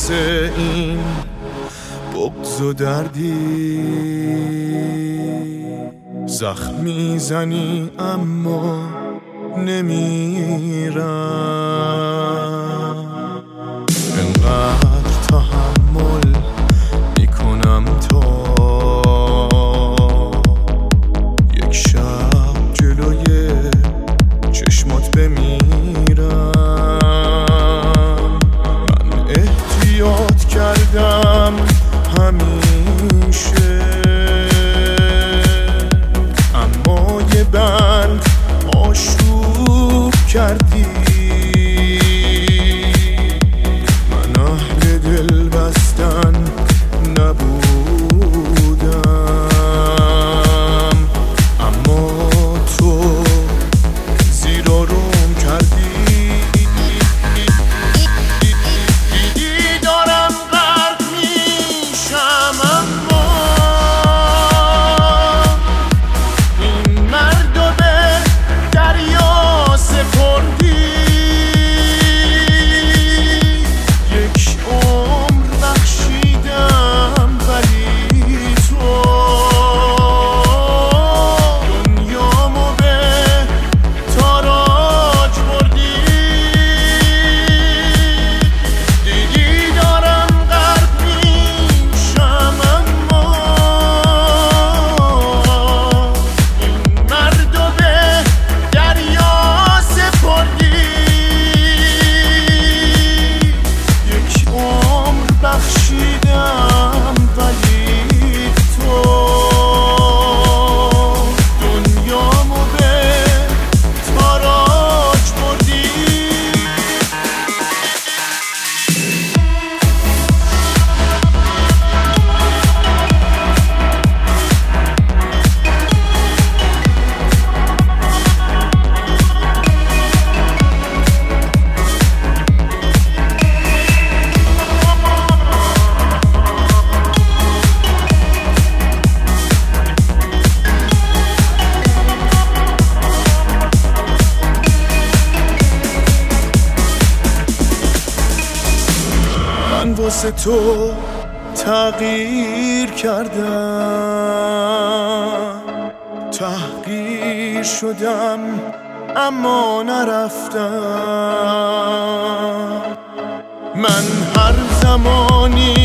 واسه این بغض و دردی زخم میزنی اما نمیرم. انقدر تحمل میکنم تا یک شب جلوی چشمات بمیرم. من احتیاط کردم همیشه، اما یه بند آشوب کردی. من اهل دل بستن نبودم، اما تو زیر و روم کردی. دیدی دارم غرق میشم، اما این مردو به دریا سپردی. یک عمر بخشیدم ولی تو دنیامو به تاراج بردی. دیدی دارم غرق میشم، اما این مردو به دریا سپردی. یک عمر بخشیدم ولی تو دنیامو به تاراج بردی. من واسه تو تغییر کردم، تحقیر شدم اما نرفتم. من هر زمانی